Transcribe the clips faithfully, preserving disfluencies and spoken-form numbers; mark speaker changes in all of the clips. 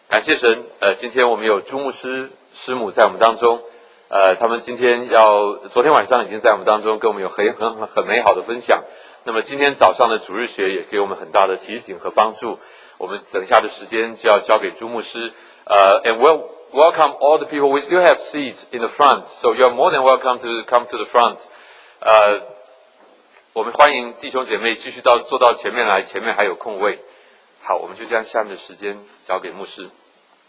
Speaker 1: 感谢神，呃，今天我们有朱牧师师母在我们当中，呃，他们今天要，昨天晚上已经在我们当中跟我们有很很很美好的分享。那么今天早上的主日学也给我们很大的提醒和帮助。我们等下的时间就要交给朱牧师。呃 ，and well welcome all the people. We still have seats in the front, so you are more than welcome to come to the front. 呃，我们欢迎弟兄姐妹继续到坐到前面来，前面还有空位。好，我们就将下面的时间交给牧师。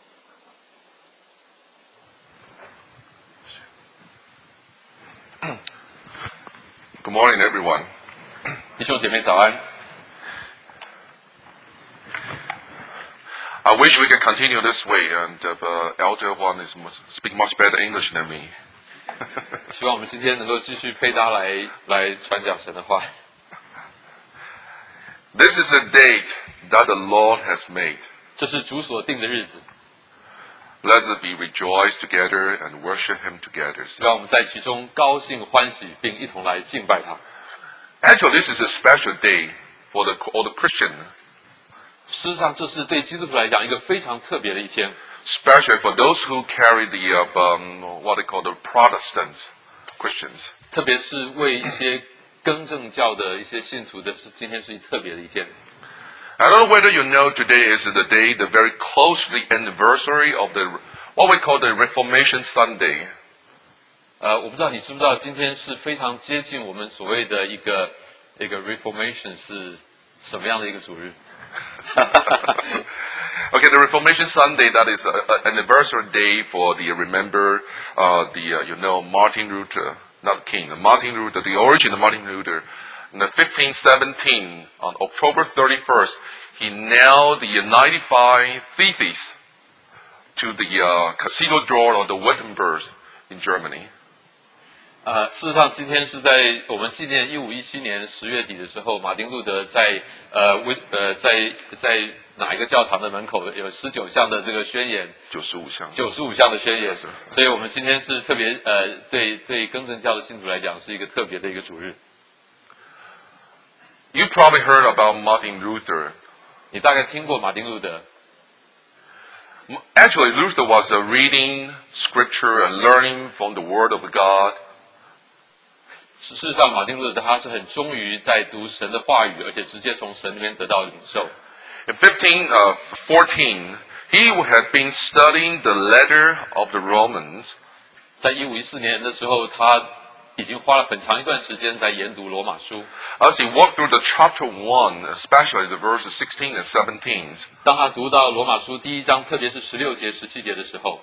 Speaker 2: Good morning, everyone.
Speaker 1: 弟兄姐妹早安。
Speaker 2: I wish we could continue this way, and the elder one is speak much better English than me.
Speaker 1: 希望我们今天能够继续配搭来来传讲神的话。
Speaker 2: This is a date that the Lord has made.
Speaker 1: 这是主所定的日子。
Speaker 2: Let us be rejoiced together and worship Him together.
Speaker 1: 让我们在其中高兴欢喜，并一同来敬拜他。
Speaker 2: Actually, this is a special day for the all the Christian.
Speaker 1: 事实上，这是对基督徒来讲一个非常特别的一天。
Speaker 2: Especially for those who carry the uh, um, what they call the Protestants Christians.
Speaker 1: 特别是为一些更正教的一些信徒的是，今天是特别的一天。
Speaker 2: I don't know whether you know today is the day, the very closely anniversary of the what we call the Reformation Sunday.
Speaker 1: 呃，我不知道你知不知道，今天是非常接近我们所谓的一个一个 Reformation 是什么样的一个主日？
Speaker 2: Okay, the Reformation Sunday, that is an anniversary day for the remember uh, the uh, you know Martin Luther, not King, Martin Luther, the origin of Martin Luther. In the fifteen seventeen, on October thirty-first, he nailed the ninety-five theses to the uh, cathedral door of the Wittenberg in Germany.
Speaker 1: 呃，事实上，今天是在我们纪念一五一七年十月底的时候，马丁路德在呃威呃在在哪一个教堂的门口有十九项的这个宣言，
Speaker 2: 九十五项，
Speaker 1: 九十五项的宣言，所以我们今天是特别呃对对更正教的信徒来讲是一个特别的一个主日。
Speaker 2: You probably heard about Martin Luther.
Speaker 1: 你大概听过马丁路德。
Speaker 2: Actually, Luther was uh, reading scripture and learning from the Word of God.
Speaker 1: 事实上，马丁路德他是很忠于在读神的话语，而且直接从神那边得到领受。
Speaker 2: In fifteen fourteen, he had been studying the letter of the Romans.
Speaker 1: 在一五一四年的时候，他已经花了很长一段时间在研读罗马书。
Speaker 2: As he walked through the chapter one, especially the verses sixteen and seventeen,
Speaker 1: 当他读到罗马书第一章，特别是十六节、十七节的时候，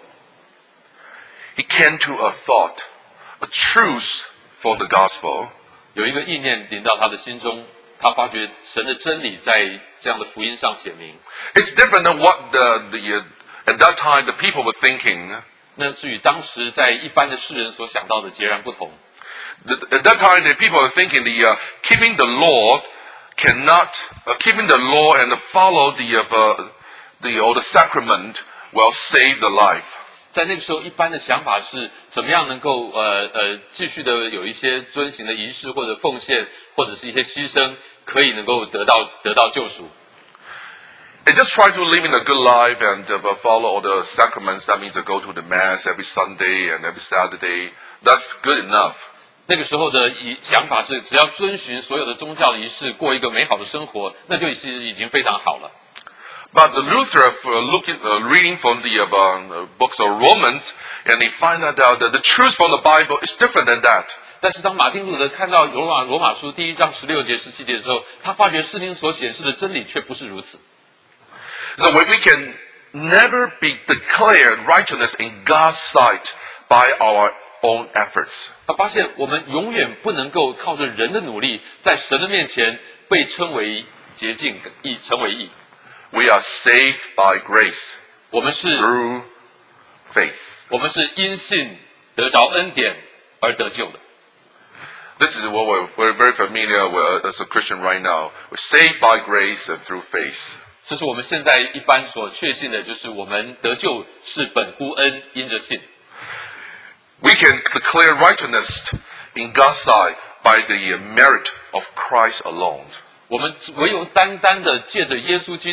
Speaker 2: he came to a thought, a truth for the gospel.
Speaker 1: 有一个意念临到他的心中，他发觉神的真理在这样的福音上显明。
Speaker 2: It's different than what the, the uh, at that time the people were thinking.
Speaker 1: 那是与当时在一般的世人所想到的截然不同。
Speaker 2: At that time, the people were thinking the uh, keeping the law cannot uh, keeping the law and follow the uh, the or the sacrament will save the life.
Speaker 1: 在那个时候，一般的想法是怎么样能够呃呃继续的有一些遵行的仪式或者奉献或者是一些牺牲，可以能够得到得到救赎。
Speaker 2: They just try to live in a good life and uh, follow all the sacraments. That means they go to the mass every Sunday and every Saturday. That's good enough.
Speaker 1: 那个时候的以想法是，只要遵循所有的宗教仪式，过一个美好的生活，那就是已经非常好了。
Speaker 2: But the Luther, uh, looking, uh, reading from the uh, books of Romans, and he find out that the truth from the Bible is different than that.
Speaker 1: 但是当马丁路德看到罗马罗马书第一章十六节、十七节的时候，他发觉圣经所显示的真理却不是如此。
Speaker 2: So we can never be declared righteousness in God's sight by our own efforts.
Speaker 1: 他发现我们永远不能够靠着人的努力，在神的面前被称为洁净、义，成为义。
Speaker 2: We are saved by grace.
Speaker 1: 我们是
Speaker 2: through faith.
Speaker 1: 我们是因信得着恩典而得救的。
Speaker 2: This is what we're, we're very familiar with as a Christian right now. We're saved by grace and through faith.
Speaker 1: 这是我们现在一般所确信的，就是我们得救是本乎恩，因着信。
Speaker 2: We can declare righteousness in God's sight by the merit of Christ alone.
Speaker 1: 我们唯有单单的借着耶稣基督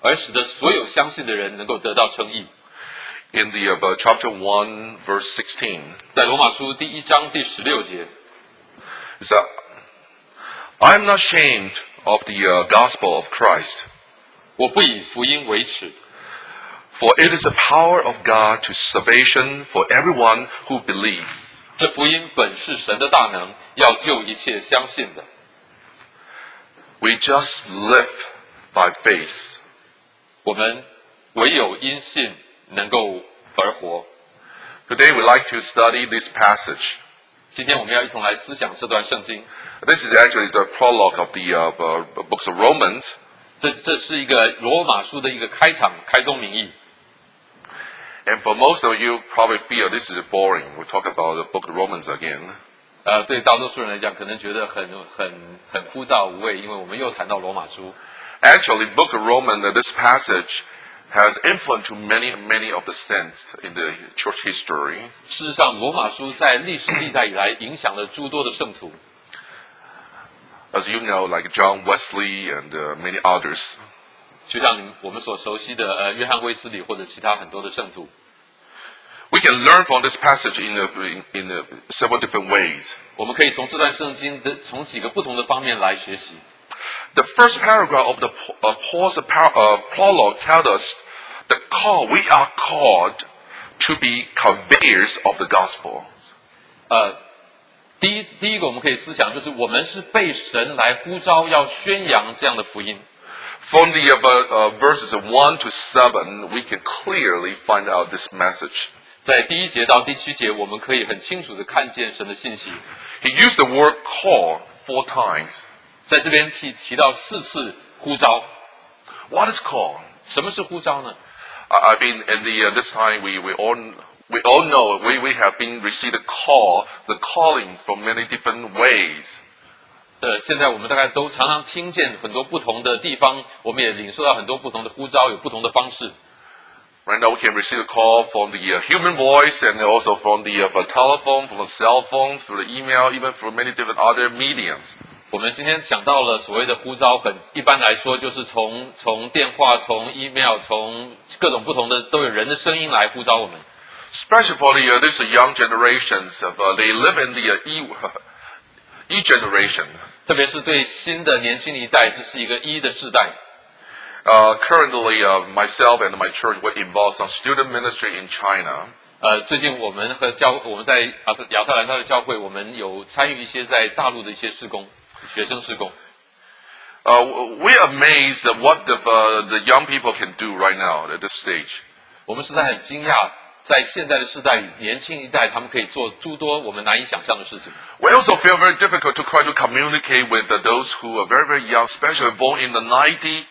Speaker 1: 而使得所有相信的人能够得到称义。
Speaker 2: In the uh, chapter one, verse sixteen,
Speaker 1: 在罗马书第一章第十六节，
Speaker 2: it says, I am not ashamed of the uh, gospel of Christ,
Speaker 1: 我不以福音为耻，
Speaker 2: for it is the power of God to salvation for everyone who believes.
Speaker 1: 这福音本是神的大能，要救一切相信的。
Speaker 2: We just live by faith.
Speaker 1: 我们唯有因信能够而活。
Speaker 2: Today we like to study this passage.
Speaker 1: 今天我们要一同来思想这段圣经。
Speaker 2: This is actually the prologue of the uh, uh, books of Romans.
Speaker 1: 这这是一个罗马书的一个开场，开宗明义。
Speaker 2: And for most of you, probably feel this is boring. We talk about the book of Romans again.
Speaker 1: 呃，对大多数人来讲，可能觉得很很很枯燥无味，因为我们又谈到罗马书。
Speaker 2: Actually, book of Romans, uh, this passage has influenced to many, many of the saints in the church history.
Speaker 1: 事实上，罗马书在历史历代以来影响了诸多的圣徒。
Speaker 2: As you know, like John Wesley and uh, many others.
Speaker 1: 就像你们我们所熟悉的呃约翰卫斯理或者其他很多的圣徒，
Speaker 2: We can learn from this passage in, a, in, in a several different ways.
Speaker 1: 我们可以从这段圣经的从几个不同的方面来学习。
Speaker 2: The first paragraph of the uh, Paul's par- uh, prologue tells us the call. We are called to be conveyors of the gospel.
Speaker 1: 呃，第一第一个我们可以思想就是我们是被神来呼召要宣扬这样的福音。
Speaker 2: From the uh, uh, verses one to seven, we can clearly find out this message.
Speaker 1: 在第一节到第七节，我们可以很清楚的看见神的信息。
Speaker 2: He used the word call four times.
Speaker 1: 在这边提提到四次呼召。
Speaker 2: What is call?
Speaker 1: 什么是呼召呢？
Speaker 2: I I mean, in the uh, this time we, we all we all know we, we have been received a call, the calling from many different ways.
Speaker 1: 呃，现在我们大概都常常听见很多不同的地方，我们也领受到很多不同的呼召，有不同的方式。
Speaker 2: Right now we can receive a call from the uh, human voice and also from the uh, telephone, from the cell phone, through the email, even through many different other mediums.
Speaker 1: 我们今天想到了所谓的呼召，很一般来说就是从从电话、从 email、从各种不同的都有人的声音来呼召我们。
Speaker 2: Especially for the uh, this uh, young generations, of, uh, they live in the uh, e e generation.
Speaker 1: 特别是对新的年轻一代，这是一个一的世代。
Speaker 2: Uh, currently, uh, myself and my church were involved in student ministry in China.
Speaker 1: 呃，最近我们和教我们在亚特亚特兰大的教会，我们有参与一些在大陆的一些事工，学生事工。
Speaker 2: Uh, we're amazed at what the, uh, the young people can do right now at this stage.
Speaker 1: 我们实在很惊讶，在现在的世代里，年轻一代他们可以做诸多我们难以想象的事情。
Speaker 2: We also feel very difficult to try to communicate with uh, those who are very, very young, especially born in the ninety,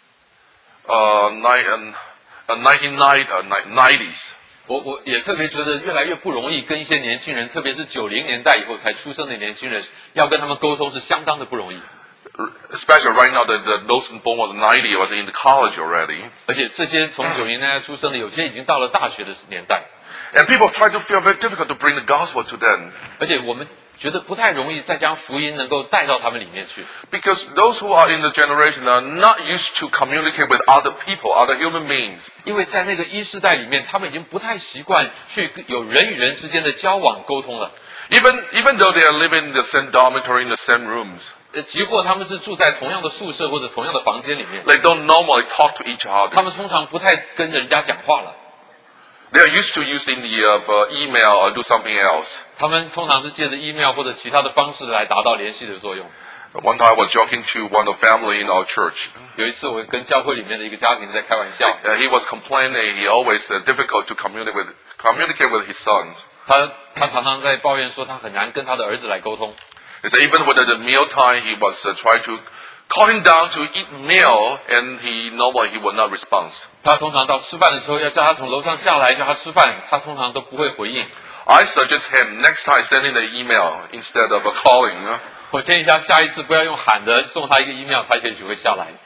Speaker 2: uh, ni- uh, ninety-nine, uh, nineties.
Speaker 1: 我我也特别觉得越来越不容易跟一些年轻人，特别是九零年代以后才出生的年轻人，要跟他们沟通是相当的不容易。
Speaker 2: Especially right now, the, the those born was ninety was in the college already.
Speaker 1: 而且这些从九零年代出生的，有些已经到了大学的年代，
Speaker 2: And people try to feel very difficult to bring the gospel to them.
Speaker 1: 而且我们觉得不太容易再将福音能够带到他们里面去。
Speaker 2: Because those who are in the generation are not used to communicate with other people, other human beings.
Speaker 1: 因为在那个一世代里面，他们已经不太习惯去有人与人之间的交往沟通了。
Speaker 2: Even, even though they are living in the same dormitory, in the same rooms,
Speaker 1: 呃，即或他们是住在同样的宿舍或者同样的房间里面，
Speaker 2: they don't normally talk to each
Speaker 1: 他
Speaker 2: other.
Speaker 1: 们通常不太跟人家讲话了。
Speaker 2: They are used to using the uh, uh, email or do something else.
Speaker 1: 他们通常是借着 email 或者其他的方式来达到联系的作用。
Speaker 2: One time I was joking to one of the family in our church.
Speaker 1: 有一次，我跟教会里面的一个家庭在开玩笑，
Speaker 2: Uh, he was complaining he always uh, difficult to communicate with, communicate with his sons.
Speaker 1: 他他常常在抱怨说他很难跟他的儿子来沟通。
Speaker 2: He said even with the meal time, he was uh, trying to call him down to eat meal, and he normally he would not respond.
Speaker 1: 他通常到吃饭的时候要叫他从楼上下来叫他吃饭，他通常都不会回应。
Speaker 2: I suggest him next time sending the email instead of uh, calling. uh.
Speaker 1: 我建议他下一次不要用喊的，送他一个 email，他也许会下来。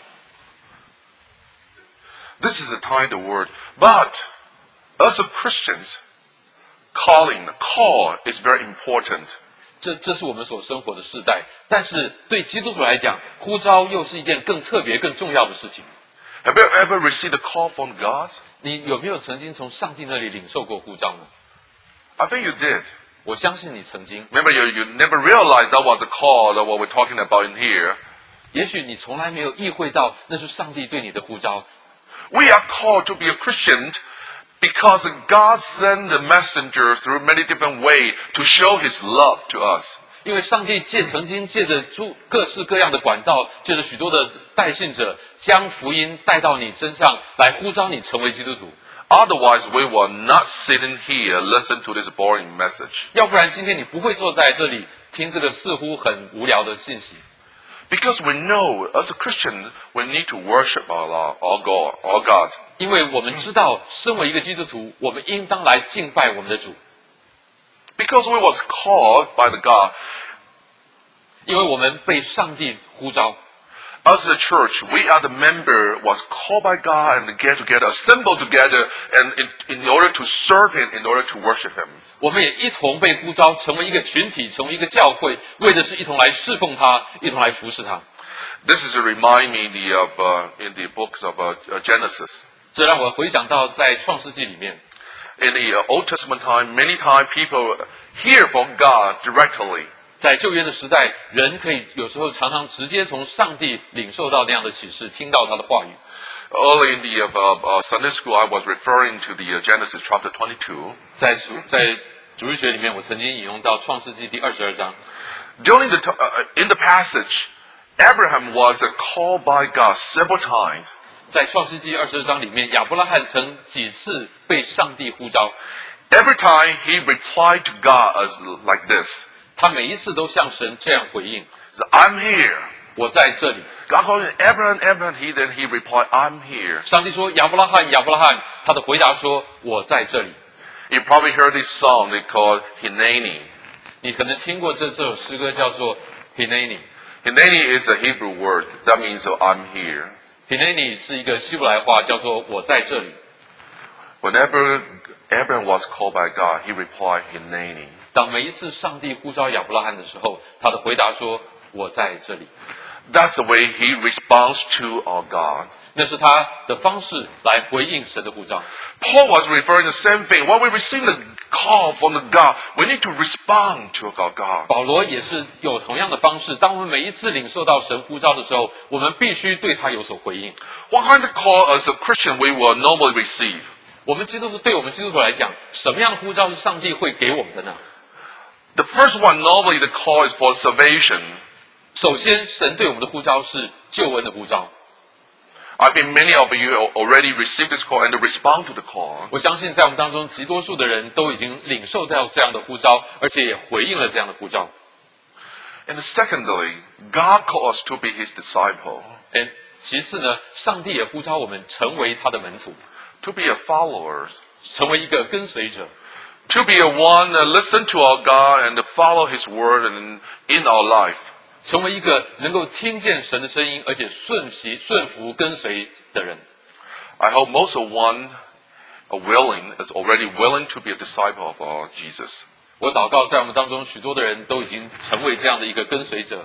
Speaker 2: This is the time the word. But as a Christians, calling, call is very important.
Speaker 1: 这这是我们所生活的世代，但是对基督徒来讲，呼召又是一件更特别、更重要的事情。
Speaker 2: Have you ever received a call from God?
Speaker 1: 你有没有曾经从上帝那里领受过呼召呢？
Speaker 2: I think you did.
Speaker 1: 我相信你曾经。
Speaker 2: Remember, you, you never realized that was a call that what we're talking about in here.
Speaker 1: 也许你从来没有意会到那是上帝对你的呼召。
Speaker 2: We are called to be a Christian because God sent the messenger through many different ways to show His love to us.
Speaker 1: 因为上帝借曾经借着诸各式各样的管道，借着许多的带信者，将福音带到你身上，来呼召你成为基督徒。
Speaker 2: Otherwise, we will not sitting here listen to this boring message.
Speaker 1: 要不然今天你不会坐在这里听这个似乎很无聊的信息。
Speaker 2: Because we know, as a Christian, we need to worship our Lord, our God, our God.
Speaker 1: 因为我们知道，身为一个基督徒，我们应当来敬拜我们的主。
Speaker 2: Because we was called by the God.
Speaker 1: 因为我们被上帝呼召。
Speaker 2: As a church, we are the member was called by God and get together, assemble together, and in, in order to serve Him, in order to worship Him.
Speaker 1: 我们也一同被呼召，成为一个群体，成为一个教会，为的是一同来侍奉他，一同来服侍他。
Speaker 2: This is to remind me the, of uh, in the books of uh, Genesis.
Speaker 1: 这让我回想到在创世纪里面，
Speaker 2: In the uh, Old Testament time, many times people hear from God directly.
Speaker 1: 在旧约的时代，人可以有时候常常直接从上帝领受到那样的启示，听到他的话语。
Speaker 2: Early in the uh, uh, Sunday school, I was referring to the uh, Genesis chapter twenty-two.
Speaker 1: 在主在主日学里面，我曾经引用到创世纪第二十二章。
Speaker 2: During the t- uh, in the passage, Abraham was uh, called by God several times.
Speaker 1: 在创世纪二十二章里面，亚伯拉罕曾几次被上帝呼召，
Speaker 2: Every time he replied to God as like this,
Speaker 1: 他每一次都向神这样回应
Speaker 2: so, "I'm here."
Speaker 1: 我在这里。
Speaker 2: God called him, Abraham, Abraham. He then he replied, "I'm here."
Speaker 1: 上帝说亚伯拉罕，亚伯拉罕，他的回答说我在这里。
Speaker 2: You probably heard this song they called Hineni.
Speaker 1: 你可能听过这这首诗歌叫做 Hineni。
Speaker 2: Hineni is a Hebrew word that means uh, "I'm here."
Speaker 1: Hineni 是一个希伯来话，叫做我在这里。
Speaker 2: Whenever Abraham was called by God, he replied Hineni.
Speaker 1: 当每一次上帝呼召亚伯拉罕的时候，他的回答说我在这里。
Speaker 2: That's the way he responds to our God.
Speaker 1: 那是他的方式来回应神的呼召。
Speaker 2: Paul was referring the same thing. When we receive the call from the God, we need to respond to our God.
Speaker 1: 保罗也是有同样的方式。当我们每一次领受到神呼召的时候，我们必须对他有所回应。
Speaker 2: What kind of call as a Christian we will normally receive?
Speaker 1: 我们基督徒对我们基督徒来讲，什么样的呼召是上帝会给我们的呢？
Speaker 2: The first one, normally the call is for salvation.
Speaker 1: 首先，神对我们的呼召是救恩的呼召。
Speaker 2: I think many of you already received this call and respond to the call.
Speaker 1: 我相信在我们当中，极多数的人都已经领受到这样的呼召，而且也回应了这样的呼召。
Speaker 2: And secondly, God calls us to be His disciple,
Speaker 1: 哎，其次呢，上帝也呼召我们成为他的门徒，
Speaker 2: to be a follower,
Speaker 1: 成为一个跟随者，
Speaker 2: to be a one that listen to our God and to follow His word and in our life.
Speaker 1: 成为一个能够听见神的声音，而且顺其顺服跟随的人。
Speaker 2: I hope most of one are willing, is already willing to be a disciple of our Jesus.
Speaker 1: 我祷告，在我们当中，许多的人都已经成为这样的一个跟随者。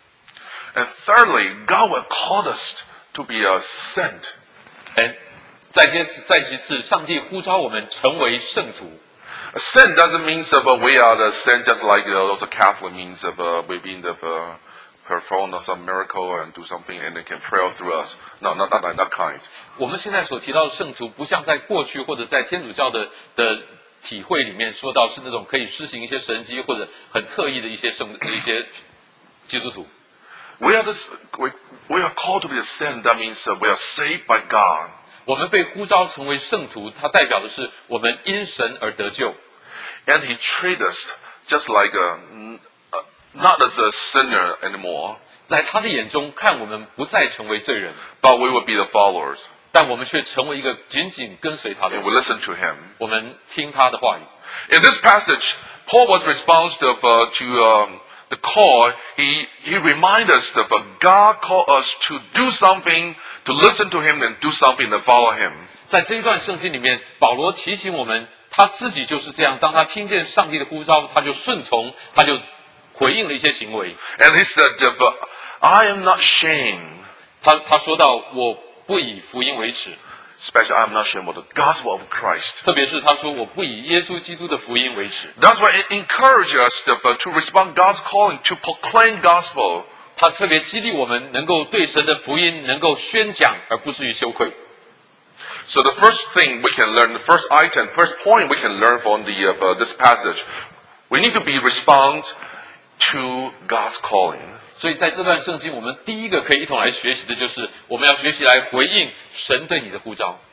Speaker 2: And thirdly, God will call us to be a saint.
Speaker 1: 哎，再接再其次，上帝呼召我们成为圣徒。
Speaker 2: A saint doesn't mean that uh, we are the saint just like uh, those Catholic means of uh, we've been the uh, perform some miracle and do something and they can pray through us. No, not, not like that kind.
Speaker 1: 我们现在所提到的圣徒，不像在过去或者在天主教的的体会里面说到是那种可以施行一些神迹或者很特意的一些圣的一些基督徒。
Speaker 2: We are this, we, we are called to be a saint. That means uh, we are saved by God.
Speaker 1: 我们被呼召成为圣徒，它代表的是我们因神而得救。
Speaker 2: And He treats us just like a, uh, not as a sinner anymore,
Speaker 1: 在他的眼中看我们不再成为罪人，
Speaker 2: but we will be the followers.
Speaker 1: 但我们却成为一个紧紧跟随他的
Speaker 2: And
Speaker 1: 人。
Speaker 2: we listen to Him.
Speaker 1: 我们听他的话语。
Speaker 2: In this passage, Paul was responsive uh, to um, the call. He, he reminds us that uh, God called us to do something, to listen to Him and do something to follow Him.
Speaker 1: 在这一段圣经里面，保罗提醒我们，他自己就是这样。当他听见上帝的呼召，他就顺从，他就回应了一些行为。
Speaker 2: And he said, uh, I am not ashamed.
Speaker 1: 他他说到，我不以福音为耻。
Speaker 2: Especially, I am not ashamed of the gospel of Christ.
Speaker 1: 特别是他说我不以耶稣基督的福音为耻。
Speaker 2: That's why it encourages us to, uh, to respond God's calling, to proclaim gospel.
Speaker 1: 他特别激励我们能够对神的福音能够宣讲，而不至于羞愧。
Speaker 2: So the first thing we can learn, the first item, first point we can learn from the, uh, this passage, we need to be respond to God's calling.
Speaker 1: 所以在这段圣经，我们第一个可以一同来学习的就是，我们要学习来回应神对你的呼召。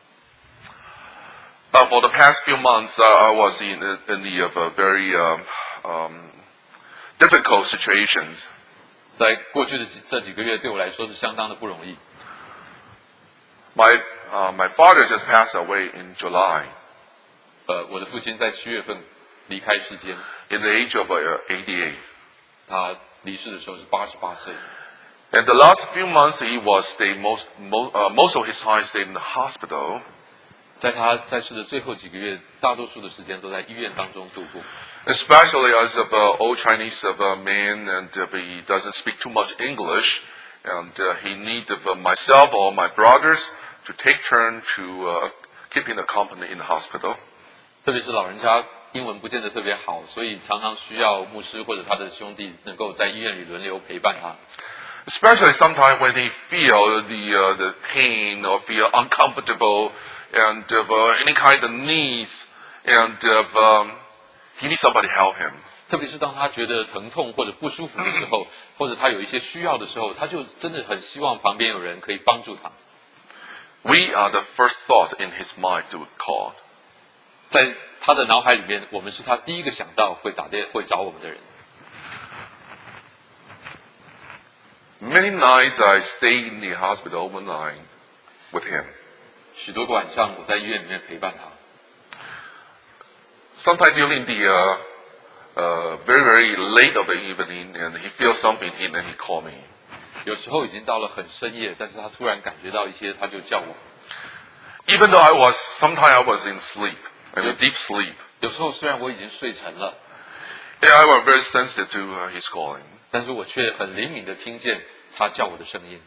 Speaker 2: Uh, for the past few months, uh, I was in, in the of a very um, um, difficult situations.
Speaker 1: 在过去的几这几个月，对我来说是相当的不容易。
Speaker 2: My uh, my father just passed away in July,
Speaker 1: 呃，我的父亲在七月份离开世间，
Speaker 2: in the age of uh, eighty-eight.
Speaker 1: 他离世的时候是八十八岁。
Speaker 2: And the last few months, he was stayed most mo- uh, most of his time stayed in the hospital.
Speaker 1: 在他在世的最后几个月，大多数的时间都在医院当中度过。
Speaker 2: Especially as of uh, old Chinese of a man, and uh, he doesn't speak too much English, and uh, he need of uh, myself or my brothers to take turn to uh, keeping the company in the hospital.
Speaker 1: 特别是老人家英文不见得特别好，所以常常需要牧师或者他的兄弟能够在医院里轮流陪伴他。
Speaker 2: Especially sometimes when they feel the uh, the pain or feel uncomfortable, and of uh, any kind of needs, and of um, he needs somebody to help him.
Speaker 1: 特别是当他觉得疼痛或者不舒服的时候，或者他有一些需要的时候，他就真的很希望旁边有人可以帮助他。
Speaker 2: We are the first thought in his mind to call.
Speaker 1: 在他的脑海里面，我们是他第一个想到会打电会找我们的人。
Speaker 2: Many nights I stayed in the hospital overnight with him.
Speaker 1: 许多个晚上，我在医院里面陪伴他。
Speaker 2: Sometimes during the uh, uh, very very late of the evening, and he feels something, and then he called me.
Speaker 1: 有时候已经到了很深夜，但是他突然感觉到一些，他就叫我。
Speaker 2: Even though I was, sometimes I was in sleep, in a deep sleep.
Speaker 1: 有时候虽然我已经睡沉了，
Speaker 2: Yeah, I was very sensitive to uh, his calling.
Speaker 1: 但是我却很灵敏的听见他叫我的声音。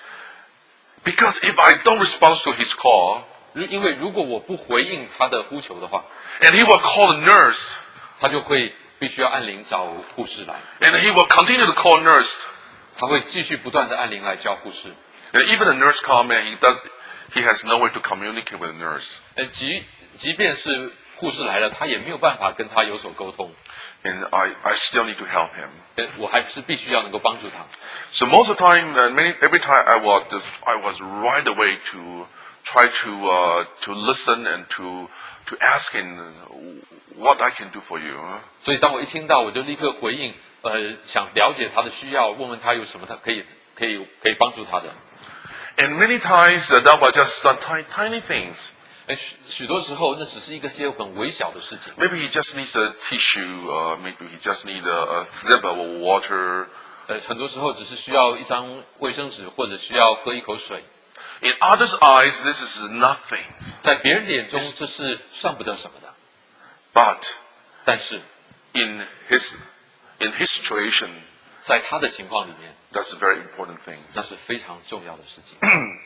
Speaker 2: Because if I don't respond to his call,
Speaker 1: 如因为如果我不回应他的呼求的话，
Speaker 2: and he will call the nurse,
Speaker 1: 他就会必须要按铃找护士来，
Speaker 2: and he will continue to call nurse.
Speaker 1: 他会继续不断的按铃来叫护士。
Speaker 2: And even the nurse call me, he does, he has no way to communicate with the nurse.
Speaker 1: 呃，即即便是护士来了，他也没有办法跟他有所沟通。
Speaker 2: And I, I still need to help him.
Speaker 1: 呃，我还是必须要能够帮助他。
Speaker 2: So most of the time, uh, many, every time I was, I was right away to try to uh, to listen and to to ask him what I can do for you.
Speaker 1: 所以当我一听到，我就立刻回应，呃，想了解他的需要，问问他有什么他可以可以可以帮助他的。
Speaker 2: And many times uh, that was just some tiny, tiny things.
Speaker 1: 哎，许许多时候那只是一个些很微小的事情。
Speaker 2: Maybe he just needs a tissue. Uh, maybe he just needs a, a sip of water.
Speaker 1: 呃，很多时候只是需要一张卫生纸，或者需要喝一口水。
Speaker 2: In others' eyes, this is nothing.
Speaker 1: 在别人的眼中，这是算不得什么的。
Speaker 2: But
Speaker 1: 但是
Speaker 2: in his in his situation,
Speaker 1: 在他的情况里面，
Speaker 2: that's a very important thing.
Speaker 1: 那是非常重要的事情。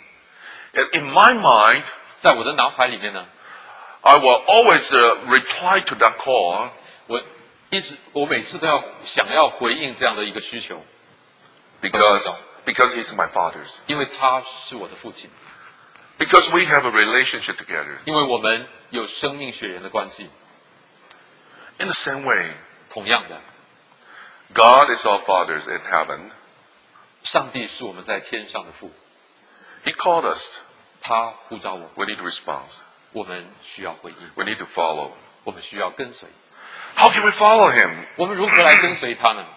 Speaker 2: And in my mind,
Speaker 1: 在我的脑海里面呢，
Speaker 2: I will always uh, reply to that call
Speaker 1: 我一直我每次都要想要回应这样的一个需求，
Speaker 2: because because he's my father's.
Speaker 1: 因为他是我的父亲，
Speaker 2: Because we have a relationship together.
Speaker 1: 因为我们有生命血缘的关系。
Speaker 2: In the same way,
Speaker 1: 同样的，
Speaker 2: God is our fathers in heaven.
Speaker 1: 上帝是我们在天上的父，
Speaker 2: He called us.
Speaker 1: 他呼召我，
Speaker 2: We need to respond.
Speaker 1: 我们需要回应，
Speaker 2: We need to follow.
Speaker 1: 我们需要跟随。
Speaker 2: How can we follow him?
Speaker 1: 我们如何来跟随他呢？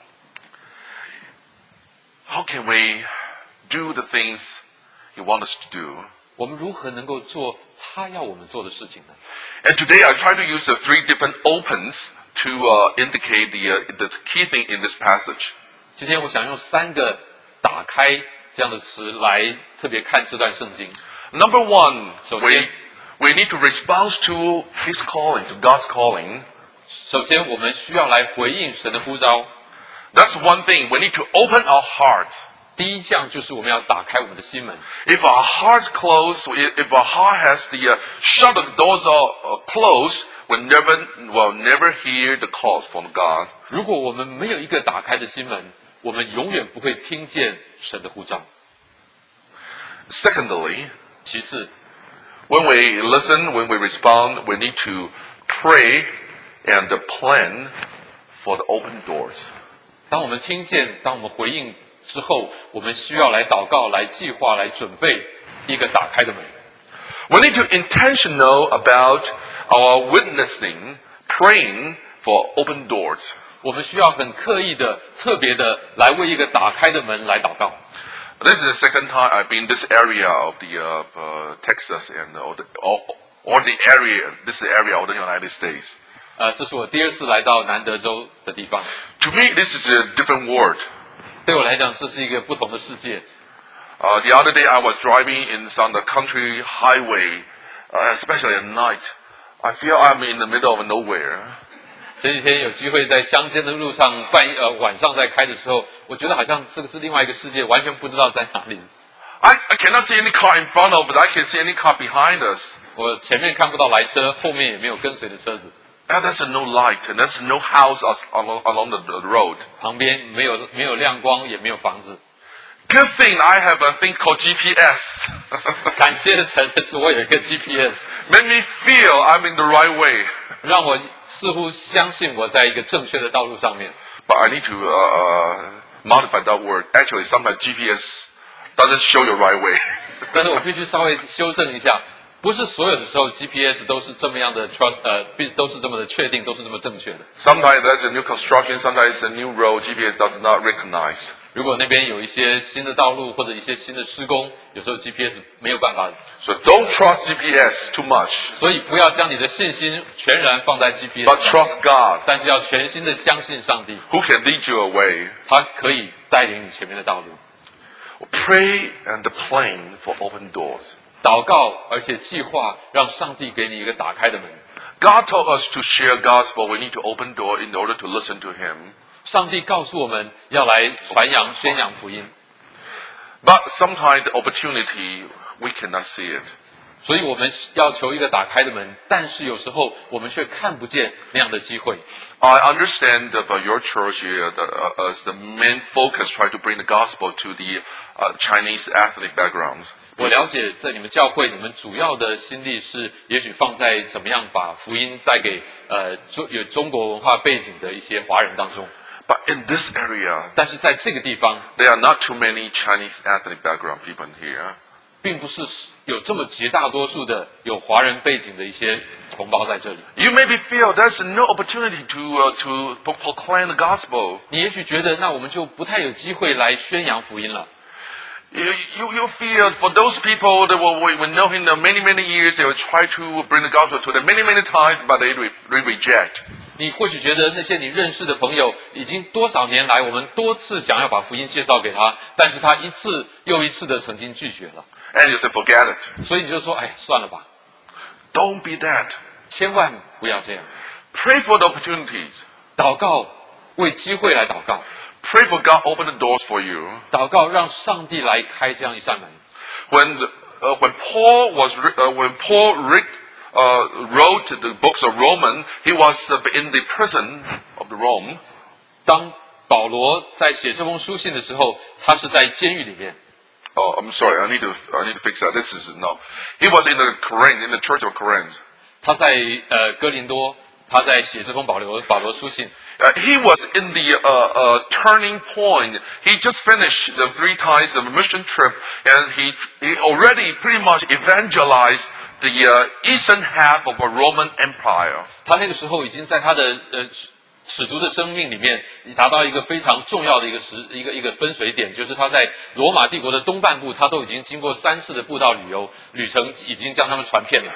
Speaker 2: How can we do the things he wants us to do?
Speaker 1: 我们如何能够做他要我们做的事情呢？
Speaker 2: And today I try to use the three different opens to uh, indicate the, uh, the key thing in this passage.
Speaker 1: 今天我想用三个“打开”这样的词来特别看这段圣经。
Speaker 2: Number one,
Speaker 1: So
Speaker 2: we,
Speaker 1: then-
Speaker 2: we need to respond to his calling, to God's calling.
Speaker 1: 首先，我们需要来回应神的呼召。
Speaker 2: That's one thing. We need to open our hearts.
Speaker 1: 第一项就是我们要打开我们的心门。
Speaker 2: If our heart's closed, if our heart has the uh, shut the doors are uh, closed, we'll never, we'll never hear the calls from God.
Speaker 1: 如果我们没有一个打开的心门，我们永远不会听见神的呼召。
Speaker 2: Secondly,
Speaker 1: 其次，
Speaker 2: when we listen, when we respond, we need to pray and plan for the open doors.
Speaker 1: 当我们听见，当我们回应之后，我们需要来祷告、来计划、来准备一个打开的门。
Speaker 2: We need to intentional about our witnessing, praying for open doors.
Speaker 1: 我们需要很刻意的、特别的来为一个打开的门来祷告。
Speaker 2: This is the second time I've been in this area of the uh, uh, Texas and or the, or, or the area, this area of the United States.
Speaker 1: 呃，这是我第二次来到南德州的地方，
Speaker 2: To me, this is a different world.
Speaker 1: 对我来讲，这是一个不同的世界。
Speaker 2: Uh, the other day I was driving in some the country highway, uh, especially at night. I feel I'm in the middle of nowhere.
Speaker 1: 前几天有机会在乡间的路上半夜呃晚上在开的时候，我觉得好像这个是另外一个世界，完全不知道在哪里。
Speaker 2: I, I cannot see any car in front of, but I can see any car behind us.
Speaker 1: 我前面看不到来车，后面也没有跟随的车子，
Speaker 2: And there's no light, and there's no house as- along, along the, the road.
Speaker 1: 旁边没有没有亮光，也没有房子。
Speaker 2: Good thing I have a thing called G P S.
Speaker 1: 感谢神的是，我有一个 G P S，
Speaker 2: Make me feel I'm in the right way.
Speaker 1: 让我似乎相信我在一个正确的道路上面。
Speaker 2: But I need to uh, modify that word. Actually, sometimes G P S doesn't show you right way.
Speaker 1: 但是我必须稍微修正一下，不是所有的时候 G P S 都是这么样的 trust， 呃，必都是这么的确定，都是这么正确的。
Speaker 2: Sometimes there's a new construction, sometimes a new road. G P S does not recognize.
Speaker 1: 如果那边有一些新的道路或者一些新的施工，有时候 G P S 没有办法，
Speaker 2: So don't trust G P S too much,
Speaker 1: 所以不要将你的信心全然放在 G P
Speaker 2: but
Speaker 1: S 上，
Speaker 2: trust God,
Speaker 1: 但是要全心的相信上帝，
Speaker 2: who can lead you away.
Speaker 1: 他可以带领你前面的道路。
Speaker 2: Pray and plan for open doors.
Speaker 1: 祷告，而且计划，让上帝给你一个打开的门。
Speaker 2: God told us to share gospel. We need to open door in order to listen to Him.
Speaker 1: 上帝告诉我们要来传扬、宣扬福音，
Speaker 2: But sometimes the opportunity, we cannot see it.
Speaker 1: 所以我们要求一个打开的门，但是有时候我们却看不见那样的机会。
Speaker 2: I understand about your church here the, uh, as the main focus, try to bring the gospel to the uh, Chinese ethnic backgrounds.
Speaker 1: 我了解，在你们教会，你们主要的心力是，也许放在怎么样把福音带给呃中有中国文化背景的一些华人当中。
Speaker 2: But in this area,
Speaker 1: 但是在这个地方，
Speaker 2: there are not too many Chinese ethnic background people here.
Speaker 1: 并不是有这么绝大多数的有华人背景的一些同胞在这里。
Speaker 2: You maybe feel there's no opportunity to uh, to pro- proclaim the gospel.
Speaker 1: 你也许觉得，那我们就不太有机会来宣扬福音了。
Speaker 2: You, you, you feel for those people that will, we, we know him many, many years, they will try to bring the gospel to them many, many times, but they, re, they reject.
Speaker 1: 你或许觉得那些你认识的朋友，已经多少年来，我们多次想要把福音介绍给他，但是他一次又一次的曾经拒绝了，
Speaker 2: And you say, forget it.
Speaker 1: 所以你就说，哎，算了吧，
Speaker 2: Don't be that.
Speaker 1: 千万不要这样。
Speaker 2: Pray for the opportunities.
Speaker 1: 祷告，为机会来祷告，
Speaker 2: Pray for God open the doors for you.
Speaker 1: 祷告让上帝来开这样一扇门。
Speaker 2: When, the, uh, when Paul was, re- uh, when Paul read, uh, wrote the books of Romans, he was uh, in the prison of the Rome.
Speaker 1: 当保罗在写这封书信的时候，他是在监狱里面。
Speaker 2: Oh, I'm sorry. I need to, I need to fix that. This is no. He was in the Corinth, in the church of Corinth.
Speaker 1: 他在呃哥林多，他在写这封保罗保罗书信。
Speaker 2: Uh, he was in the uh, uh, turning point. He just finished the three times of a mission trip, and he he already pretty much evangelized the uh, eastern half of a Roman Empire.
Speaker 1: 他那个时候已经在他的呃使徒的生命里面达到一个非常重要的一个时一个一个分水点，就是他在罗马帝国的东半部，他都已经经过三次的布道旅游旅程，已经将他们传遍了。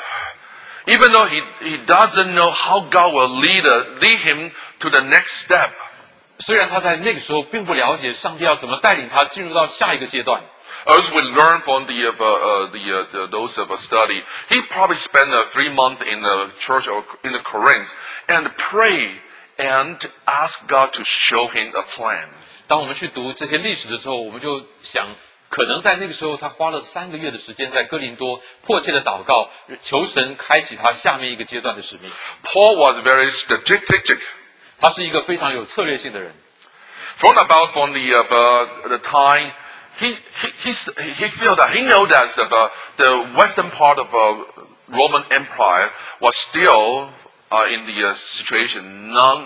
Speaker 2: Even though he he doesn't know how God will lead uh, lead him to the next step.
Speaker 1: 虽然他在那个时候并不了解上帝要怎么带领他进入到下一个阶段，
Speaker 2: As we learn from the uh, uh, the, uh, the those of a study, he probably spent uh, three months in the church of, in the Corinth and pray and ask God to show him a plan.
Speaker 1: 当我们去读这些历史的时候，我们就想，可能在那个时候，他花了三个月的时间在哥林多迫切的祷告，求神开启他下面一个阶段的使命。
Speaker 2: Paul was very strategic.
Speaker 1: 他是一个非常有策略性的人。
Speaker 2: From about from the uh, the time he he he's, he feel that he know that the the western part of uh, Roman Empire was still uh, in the uh, situation not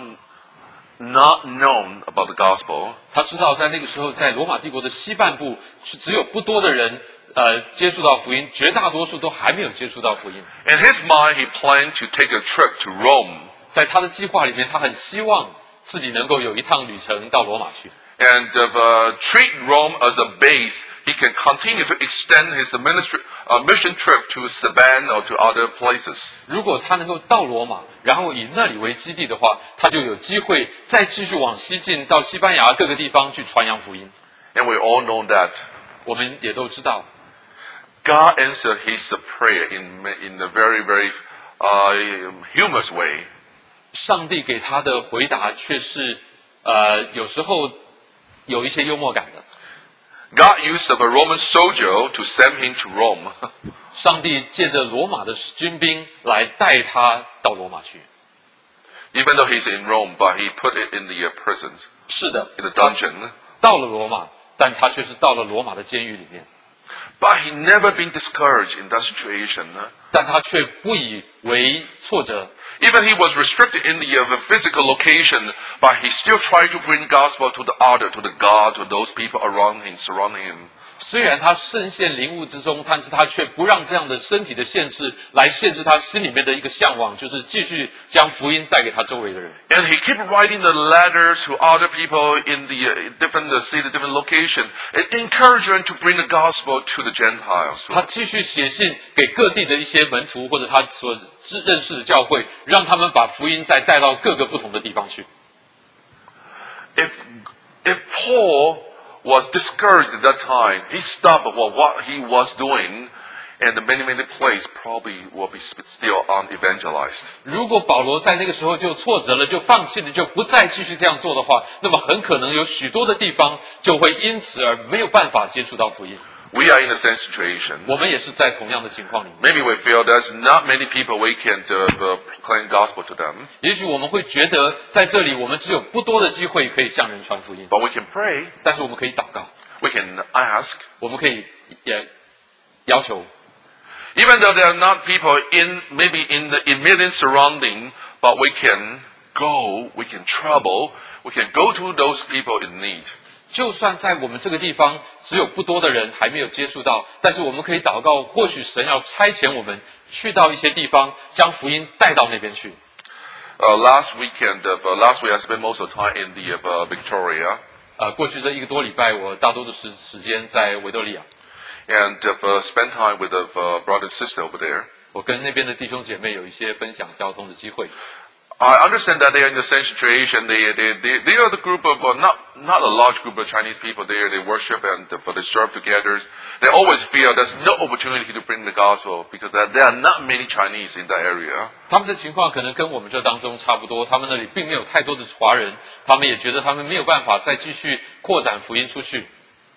Speaker 2: not known about the gospel.
Speaker 1: 他知道在那个时候，在罗马帝国的西半部是只有不多的人呃接触到福音，绝大多数都还没有接触到福音。
Speaker 2: In his mind, he planned to take a trip to Rome.
Speaker 1: 在他的计划里面，他很希望自己能够有一趟旅程到罗马去。
Speaker 2: And uh, treat Rome as a base, he can continue to extend his ministry, uh, mission trip to Savannah or to other places.
Speaker 1: 如果他能够到罗马，然后以那里为基地的话，他就有机会再继续往西进，到西班牙各个地方去传扬福音。
Speaker 2: And we all know that
Speaker 1: 我们也都知道，
Speaker 2: God answered his prayer in, in a very, very uh, humorous way.
Speaker 1: 上帝给他的回答却是，呃，有时候有一些幽默感的。
Speaker 2: God used a Roman soldier to send him to Rome.
Speaker 1: 上帝借着罗马的军兵来带他到罗马去。
Speaker 2: Even though he's in Rome, but he put it in the uh, prison,
Speaker 1: 是的，
Speaker 2: in the dungeon.
Speaker 1: 到了罗马，但他却是到了罗马的监狱里面。
Speaker 2: But he never been discouraged in that situation.
Speaker 1: 但他却不以为挫折。
Speaker 2: Even he was restricted in the, uh, the physical location, but he still tried to bring gospel to the other, to the God, to those people around him, surrounding him.
Speaker 1: 虽然他身陷囹圄之中，但是他却不让这样的身体的限制来限制他心里面的一个向往，就是继续将福音带给他周围的人。
Speaker 2: And he kept writing the letters to other people in the uh, different uh, city, different location, and encourage them to bring the gospel to the Gentiles.
Speaker 1: 他继续写信给各地的一些门徒或者他所认识的教会，让他们把福音再带到各个不同的地方去。
Speaker 2: If if Paul was discouraged at that time, he stopped what, what he was doing, and many, many places probably will be still unevangelized.
Speaker 1: 如果保罗在那个时候就挫折了，就放弃了，就不再继续这样做的话，那么很可能有许多的地方就会因此而没有办法接触到福音。
Speaker 2: We are in the same situation.
Speaker 1: 我们也是在同样的情况里面。
Speaker 2: Maybe we feel there's not many people we can uh, uh, proclaim gospel to them,
Speaker 1: 也许我们会觉得在这里我们只有不多的机会可以向人传福音，
Speaker 2: but we can pray,
Speaker 1: 但是我们可以祷告，
Speaker 2: we can ask.
Speaker 1: 我们可以也要求，
Speaker 2: Even though there are not people in maybe in the immediate surrounding, but we can go, we can travel, we can go to those people in need.
Speaker 1: 就算在我们这个地方只有不多的人还没有接触到，但是我们可以祷告，或许神要差遣我们去到一些地方，将福音带到那边去。
Speaker 2: Uh, last weekend, uh, last week I spent most of the time in the uh, Victoria,
Speaker 1: 呃，过去这一个多礼拜，我大多的时时间在维多利亚，
Speaker 2: and uh, spent time with the uh, brother and sister over there.
Speaker 1: 我跟那边的弟兄姐妹有一些分享交通的机会。
Speaker 2: I understand that they are in the same situation. They they they, they are the group of uh, not not a large group of Chinese people there. They worship and uh, but they serve together. They always feel there's no opportunity to bring the gospel because there, there are not many Chinese in that area.
Speaker 1: 他们的情况可能跟我们这当中差不多，他们那里并没有太多的华人，他们也觉得他们没有办法再继续扩展福音出去。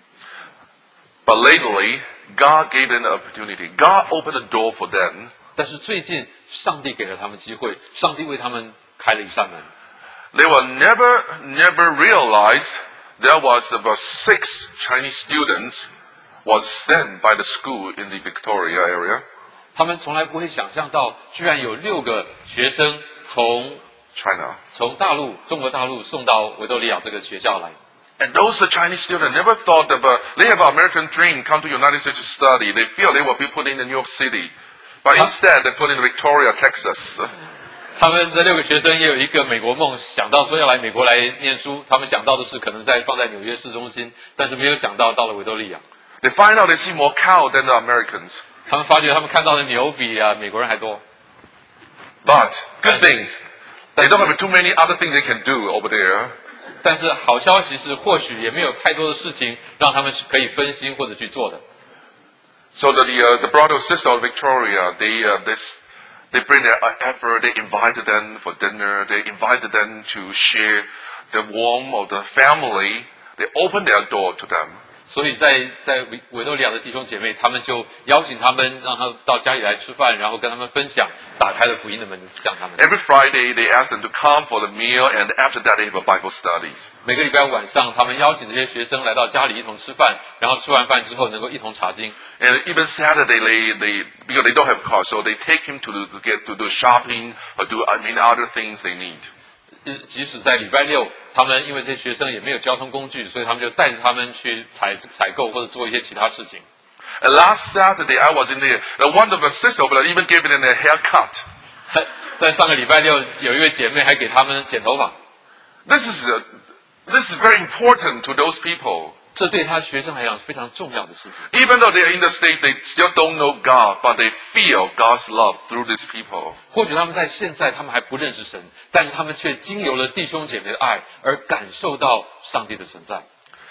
Speaker 2: But lately, God gave them an opportunity. God opened the door for them.
Speaker 1: 但是最近，上帝给了他们机会，上帝为他们开了一扇门。
Speaker 2: They will never never realize there was about six Chinese students was sent by the school in the Victoria area.
Speaker 1: 他们从来不会想象到，居然有六个学生从
Speaker 2: China.
Speaker 1: 从大陆中国大陆送到维多利亚这个学校来。
Speaker 2: And those Chinese students never thought of a, they have an American dream, come to United States to study. They feel they will be put in New York City. But instead, they put in Victoria, Texas.
Speaker 1: 他们这六个学生也有一个美国梦，想到说要来美国来念书。他们想到的是可能在放在纽约市中心，但是没有想到到了维多利亚。
Speaker 2: They find out they see more cow than the Americans.
Speaker 1: 他们发觉他们看到的牛比啊美国人还多。
Speaker 2: But good things, they don't have too many other things they can do over there.
Speaker 1: 但是好消息是，或许也没有太多的事情让他们可以分心或者去做的。
Speaker 2: So that the uh, the brother and sister of Victoria, they uh, this they bring their effort. They invited them for dinner. They invited them to share the warmth of the family they open their door to them.
Speaker 1: 所以在在维维多利亚的弟兄姐妹，他们就邀请他们，让他到家里来吃饭，然后跟他们分享，打开了福音的门，向他们。
Speaker 2: Every Friday, they ask them to come for the meal, and after that, they have a Bible studies.
Speaker 1: 每个礼拜晚上，他们邀请这些学生来到家里一同吃饭，然后吃完饭之后能够一同查经。
Speaker 2: And even Saturday, they, they because they don't have cars, so they take him to, to get to do shopping or do I mean other things they need.
Speaker 1: 即使在礼拜六，他们因为这些学生也没有交通工具，所以他们就带着他们去采采购或者做一些其他事情。
Speaker 2: And last Saturday, I was in there. And one of the sisters over there even gave them a haircut.
Speaker 1: 在上个礼拜六，有一位姐妹还给他们剪头发。
Speaker 2: This is a, this is very important to those people.
Speaker 1: 这对他学生来讲是非常重要的事情。
Speaker 2: Even though they are in the state, they still don't know God, but they feel God's love through these people.
Speaker 1: 或许他们在现在他们还不认识神，但是他们却经由了弟兄姐妹的爱而感受到上帝的存在。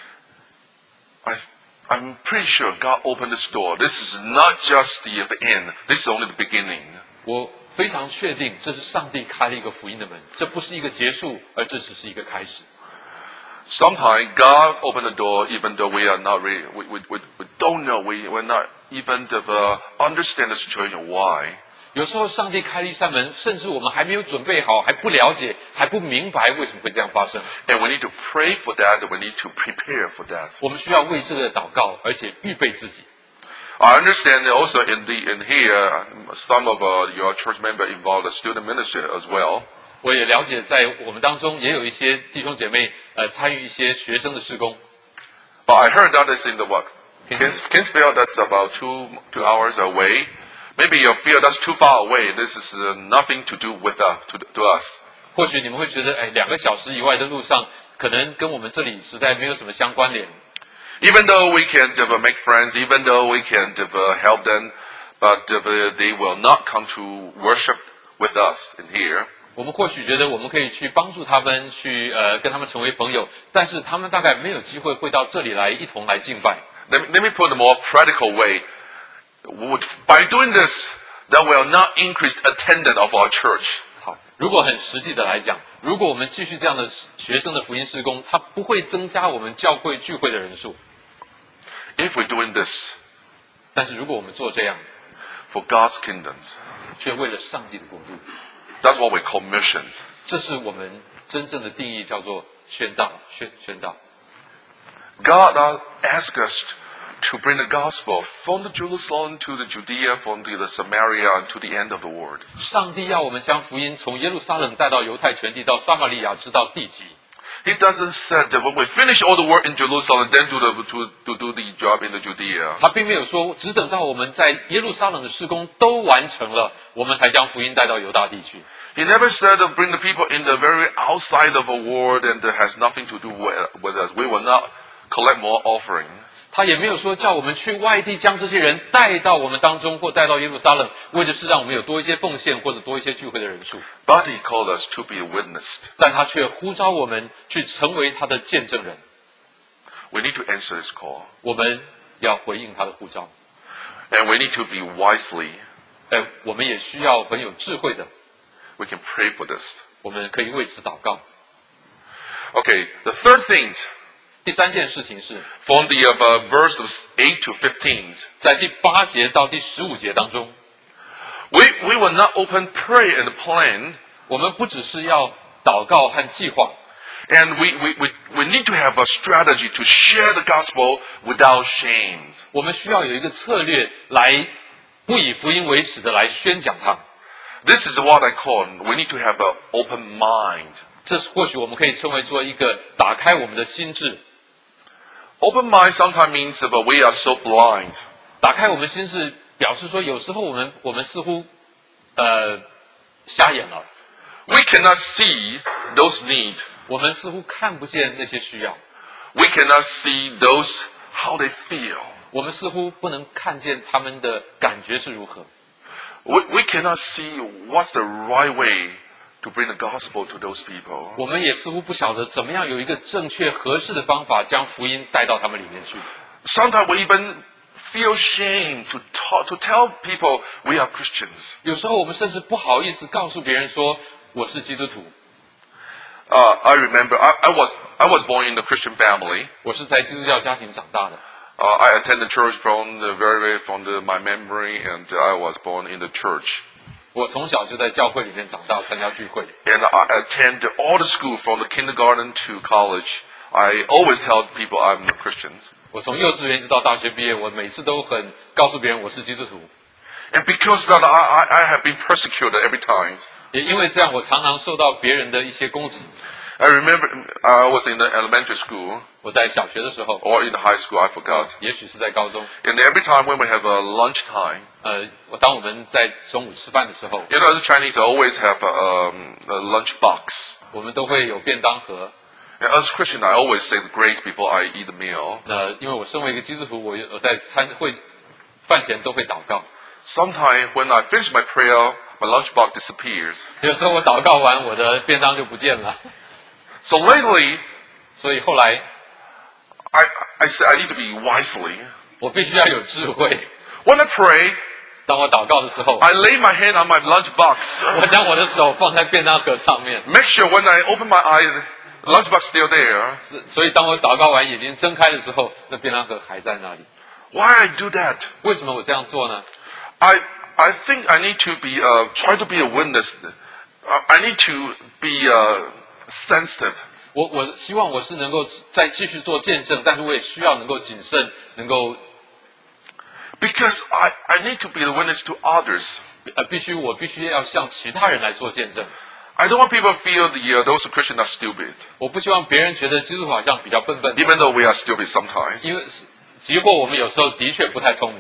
Speaker 2: I, I'm pretty sure God opened this door. This is not just the, the end. This is only the beginning.
Speaker 1: 我非常确定，这是上帝开了一个福音的门，这不是一个结束，而这只是一个开始。
Speaker 2: Sometimes God opened the door even though we are not really, we, we, we, we don't know, we, we're not even uh, understand the situation why.
Speaker 1: 有时候上帝开了一扇门，甚至我们还没有准备好，还不了解，还不明白为什么会这样发生。
Speaker 2: And we need to pray for that, we need to prepare for that.
Speaker 1: 我们需要为这个祷告，而且预备自己。
Speaker 2: I understand also in the in here, some of uh, your church members involved the student ministry as well.
Speaker 1: 我也了解，在我们当中也有一些弟兄姐妹，呃，参与一些学生的事工。
Speaker 2: But I heard that is in the what? Kings, Kingsville, that's about two two hours away. Maybe you feel that's too far away. This is uh, nothing to do with uh, to, to us.
Speaker 1: 或许你们会觉得，哎，两个小时以外的路上，可能跟我们这里实在没有什么相关联。
Speaker 2: Even though we can uh, make friends, even though we can uh, help them, but uh, they will not come to worship with us in here.
Speaker 1: 我们或许觉得我们可以去帮助他们，去呃跟他们成为朋友，但是他们大概没有机会会到这里来一同来敬拜。
Speaker 2: Let me, let me put a more practical way. Would, by doing this, that will not increase attendance of our church.
Speaker 1: 好，如果很实际的来讲，如果我们继续这样的学生的福音事工，它不会增加我们教会聚会的人数。
Speaker 2: If we're doing this
Speaker 1: 但是如果我们做这样，
Speaker 2: for God's kingdoms,
Speaker 1: 却为了上帝的国度，
Speaker 2: that's what we call missions.
Speaker 1: 这是我们真正的定义，叫做宣道、宣宣道。
Speaker 2: God uh, asks us to bring the gospel from the Jerusalem to the Judea, from the, the Samaria, and to the end of the world.
Speaker 1: 上帝要我们将福音从耶路撒冷带到犹太全地，到撒玛利亚，直到地极。
Speaker 2: He doesn't say that when we finish all the work in Jerusalem, then do the to, to do the job in the Judea.
Speaker 1: 他并没有说，只等到我们在耶路撒冷的事工都完成了，我们才将福音带到犹大地区。
Speaker 2: He never said to bring the people in the very outside of a world and that has nothing to do with, with us. We will not collect more offering.
Speaker 1: 他也没有说叫我们去外地将这些人带到我们当中，或带到耶路撒冷，为的是让我们有多一些奉献或者多一些聚会的人数。
Speaker 2: But he called us to be witnessed.
Speaker 1: 但他却呼召我们去成为他的见证人。
Speaker 2: We need to answer this call.
Speaker 1: 我们要回应他的呼召，
Speaker 2: And we need to be wisely.
Speaker 1: 哎，我们也需要很有智慧的，
Speaker 2: We can pray for this.
Speaker 1: 我们可以为此祷告。
Speaker 2: Okay, the third thing,
Speaker 1: 第三件事情是
Speaker 2: from the uh, verses eight to fifteen,
Speaker 1: 在第八节到第十五节当中，
Speaker 2: we, we will not open prayer and plan,
Speaker 1: 我们不只是要祷告和计划，
Speaker 2: and we, we, we, we need to have a strategy to share the gospel without shame.
Speaker 1: 我们需要有一个策略来不以福音为耻的来宣讲它。
Speaker 2: This is what I call, we need to have an open mind.
Speaker 1: 这是或许我们可以称为说一个打开我们的心智。
Speaker 2: Open mind sometimes means that we are so blind.
Speaker 1: 打开我们心智，表示说有时候我们我们似乎呃瞎眼了，
Speaker 2: We cannot see those needs.
Speaker 1: 我们似乎看不见那些需要，
Speaker 2: We cannot see those how they feel.
Speaker 1: 我们似乎不能看见他们的感觉是如何，
Speaker 2: We, we cannot see what's the right way to bring the gospel to those people.
Speaker 1: 我们也似乎不晓得怎么样有一个正确合适的方法将福音带到他们里面去。
Speaker 2: Sometimes we even feel shame to talk, to tell people we are Christians.
Speaker 1: 有时候我们甚至不好意思告诉别人说我是基督徒。
Speaker 2: Uh, I remember I, I was I was born in a Christian family.
Speaker 1: 我是在基督教家庭长大的。
Speaker 2: Uh, I attended church from the very very from the, my memory, and I was born in the church.
Speaker 1: 我从小就在教会里面长大，参加聚会。
Speaker 2: And I attend all the school from the kindergarten to college. I always tell people I'm a Christian.
Speaker 1: 我从幼稚园一直到大学毕业，我每次都很告诉别人我是基督徒。
Speaker 2: And because that, I, I, I have been persecuted every time.
Speaker 1: 也因为这样，我常常受到别人的一些攻击。
Speaker 2: I remember I was in the elementary school
Speaker 1: 我在小学的时候，
Speaker 2: or in the high school, I forgot.
Speaker 1: 也许是在高中，
Speaker 2: And every time when we have a lunch time,
Speaker 1: 呃，我当我们在中午吃饭的时候，
Speaker 2: you know, the Chinese always have a, um, a lunch box.
Speaker 1: 我们都会有便当盒。
Speaker 2: And as a Christian, I always say the grace before I eat the meal.
Speaker 1: 那因为我身为一个基督徒，我我在餐会饭前都会祷告。
Speaker 2: Sometimes when I finish my prayer, my lunch box disappears.
Speaker 1: 有时候我祷告完，我的便当就不见了。
Speaker 2: So lately,
Speaker 1: 所以后来
Speaker 2: I, I said I need to be wisely.
Speaker 1: 我必须要有智慧。
Speaker 2: When I pray,
Speaker 1: 当我祷告的时候，
Speaker 2: I lay my hand on my lunch box.
Speaker 1: 我将我的手放在便当盒上面。
Speaker 2: Make sure when I open my eye, the lunch box still there.
Speaker 1: 是所以当我祷告完，眼睛睁开的时候，那便当盒还在那里。
Speaker 2: Why I do that?
Speaker 1: 为什么我这样做呢？
Speaker 2: I I think I need to be uh, try to be a witness. Uh, I need to be uh, sensitive.
Speaker 1: 我我希望我是能够再继续做见证，但是我也需要能够谨慎，能够
Speaker 2: Because I, I need to be a witness to others.
Speaker 1: 呃必须我必须要向其他人来做见证。
Speaker 2: I don't want people to feel the, uh, those Christians are stupid,
Speaker 1: 我不希望别人觉得基督徒好像比较笨笨的，
Speaker 2: even though we are stupid sometimes.
Speaker 1: 因为即或我们有时候的确不太聪明。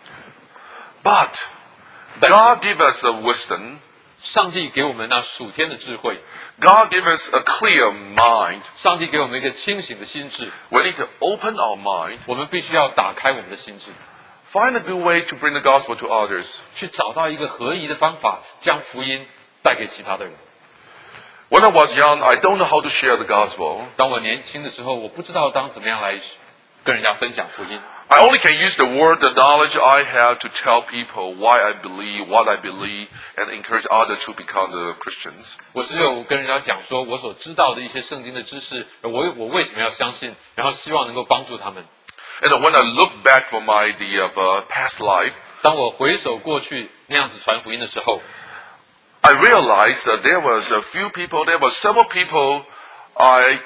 Speaker 2: But God give us a wisdom.
Speaker 1: 上帝给我们那属天的智慧，
Speaker 2: God give us a clear mind.
Speaker 1: 上帝给我们一个清醒的心智，
Speaker 2: We need to open our mind,
Speaker 1: 我们必须要打开我们的心智，
Speaker 2: find a good way to bring the gospel to others.
Speaker 1: 去找到一个合宜的方法，将福音带给其他的人。
Speaker 2: When I was young, I don't know how to share the gospel.
Speaker 1: 当我年轻的时候，我不知道当怎么样来跟人家分享福音。
Speaker 2: I only can use the word, the knowledge I have to tell people why I believe, what I believe, and encourage others to become the Christians.
Speaker 1: 我只有跟人家讲说我所知道的一些圣经的知识，我我为什么要相信，然后希望能够帮助他们。
Speaker 2: And when I look back for my the uh, past life,
Speaker 1: 当我回首过去那样子传福音的时候，
Speaker 2: I realized that there was a few people, there were several people I,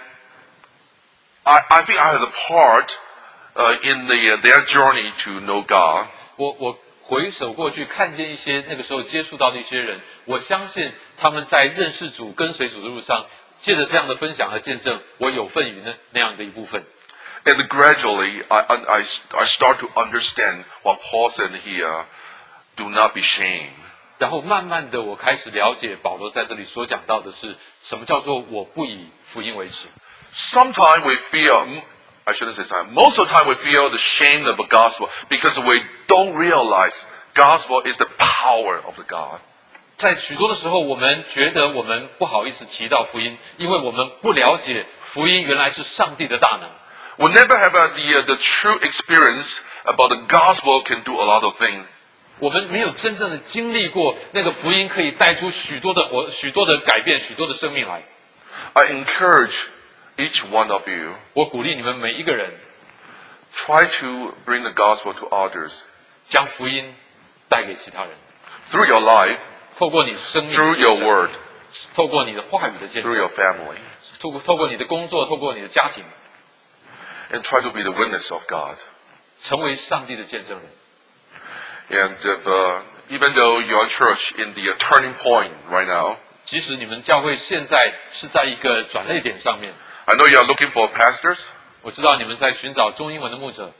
Speaker 2: I, I think I had a part uh, in the, uh, their journey to know God.
Speaker 1: 我我回首过去看见一些那个时候接触到的一些人，我相信他们在认识主、跟随主的路上，借着这样的分享和见证，我有份于那那样的一部分。
Speaker 2: And gradually, I, I, I start to understand what Paul said here, do not be ashamed.
Speaker 1: 然后慢慢的，我开始了解保罗在这里所讲到的是什么叫做我不以福音为耻。
Speaker 2: Sometimes we feel, I shouldn't say sometimes, most of the time we feel the shame of the gospel because we don't realize gospel is the power of the God.
Speaker 1: 在许多的时候，我们觉得我们不好意思提到福音，因为我们不了解福音原来是上帝的大能。
Speaker 2: We never have uh, the, uh, the true experience about the gospel can do a lot of things.
Speaker 1: 我们没有真正的经历过那个福音可以带出许多的活、许多的改变、许多的生命来。
Speaker 2: I encourage each one of you,
Speaker 1: 我鼓励你们每一个人，
Speaker 2: try to bring the gospel to others
Speaker 1: 将福音带给其他人，
Speaker 2: through your life,
Speaker 1: 透过你生命的
Speaker 2: through
Speaker 1: 见
Speaker 2: your
Speaker 1: 证，
Speaker 2: word,
Speaker 1: 透过你的话语的见
Speaker 2: through
Speaker 1: 证，
Speaker 2: your family,
Speaker 1: 透过透过你的工作，透过你的家庭，
Speaker 2: and try to be the witness of God.
Speaker 1: 成为上帝的见证人。
Speaker 2: And if, uh, even though your church in the uh, turning point right now,
Speaker 1: 即使你们教会现在是在一个转捩点上面，
Speaker 2: I know you are looking for pastors.
Speaker 1: 我知道你们在寻找中英文的牧者，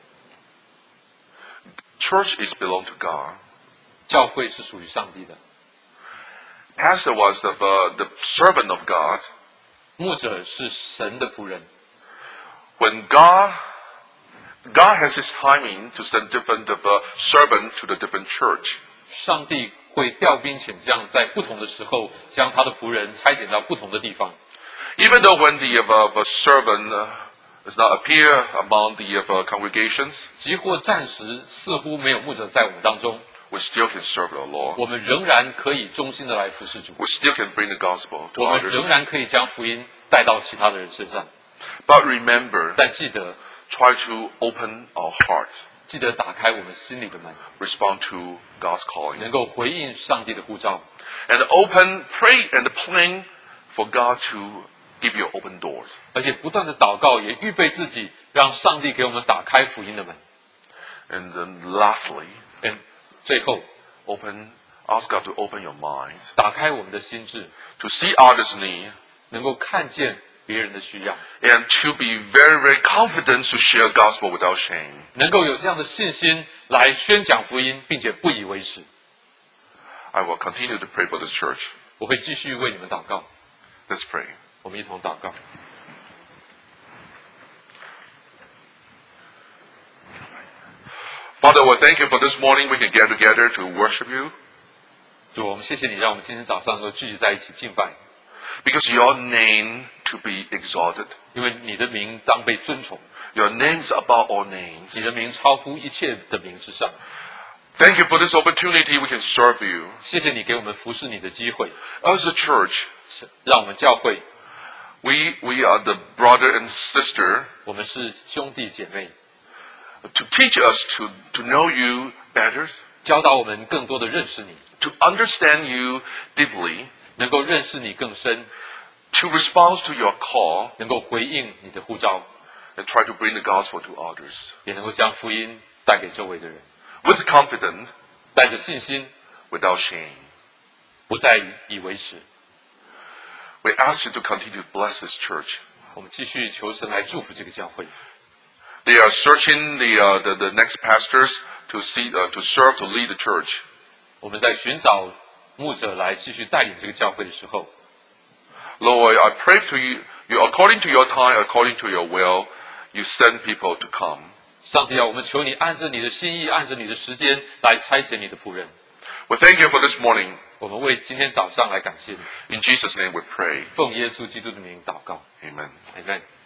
Speaker 2: Church is belong to God.
Speaker 1: 教会是属于上帝的，
Speaker 2: Pastor was the, uh, the servant of God.
Speaker 1: 牧者是神的仆人。
Speaker 2: When God, God has His timing to send different uh, servant to the different church.
Speaker 1: 上帝会调兵遣将，在不同的时候将他的仆人差遣到不同的地方。
Speaker 2: Even though when the uh, uh, servant uh, does not appear among the uh, congregations,
Speaker 1: 即或暂时似乎没有牧者在我们当中，
Speaker 2: we still can serve the Lord.
Speaker 1: 我们仍然可以忠心的来服侍主，
Speaker 2: We still can bring the gospel to
Speaker 1: 我们仍
Speaker 2: others.
Speaker 1: 然可以将福音带到其他的人身上。
Speaker 2: But remember,
Speaker 1: 但记得，
Speaker 2: try to open our heart,
Speaker 1: 记得打开我们心里的门，
Speaker 2: respond to God's calling.
Speaker 1: 能够回应上帝的呼召，
Speaker 2: And open, pray and plan for God to give you open doors.
Speaker 1: 而且不断的祷告，也预备自己，让上帝给我们打开福音的门。
Speaker 2: And then lastly,
Speaker 1: 嗯，最后
Speaker 2: open, ask God to open your mind
Speaker 1: 打开我们的心智，
Speaker 2: to see others' need
Speaker 1: 能够看见别人的需要，
Speaker 2: and to be very, very confident to share gospel without shame.
Speaker 1: 能够有这样的信心来宣讲福音，并且不以为耻。
Speaker 2: I will continue to pray for this church.
Speaker 1: 我会继续为你们祷告，
Speaker 2: Let's pray.
Speaker 1: 我们一同祷告。
Speaker 2: Father, we thank you for this morning we can get together to worship you
Speaker 1: 主，我们谢谢你，让我们今天早上能够聚集在一起敬拜，
Speaker 2: because your name to be exalted.
Speaker 1: 因为你的名当被尊崇，
Speaker 2: Your name is above all names.
Speaker 1: 你的名超乎一切的名之上。
Speaker 2: Thank you for this opportunity we can serve you.
Speaker 1: 谢谢你给我们服侍你的机会，
Speaker 2: As a church,
Speaker 1: 让我们教会，
Speaker 2: we, we are the brother and sister
Speaker 1: 我们是兄弟姐妹，
Speaker 2: to teach us to, to know you better,
Speaker 1: 教导我们更多的认识你，
Speaker 2: to understand you deeply,
Speaker 1: 能够认识你更深，
Speaker 2: to respond to your call,
Speaker 1: 能够回应你的呼召，
Speaker 2: and try to bring the gospel to others.
Speaker 1: 也能够将福音带给周围的人，
Speaker 2: With confidence,
Speaker 1: 带着信心，
Speaker 2: without shame.
Speaker 1: 不再以为耻。
Speaker 2: We ask you to continue to bless this church.
Speaker 1: 我们继续求神来祝福这个教会。
Speaker 2: They are searching the, uh, the, the next pastors to see, uh, to serve, to lead the church.
Speaker 1: 我们在寻找牧者来继续带领这个教会的时候，
Speaker 2: Lord, I pray to you, you, according to your time, according to your will, you send people to come.
Speaker 1: 上帝啊，我们求你按着你的心意，按着你的时间来差遣你的仆人。
Speaker 2: We thank you for this morning.
Speaker 1: 我们为今天早上来感谢你，
Speaker 2: In Jesus' name we pray.
Speaker 1: 奉耶稣基督的名祷告
Speaker 2: Amen.
Speaker 1: ，Amen。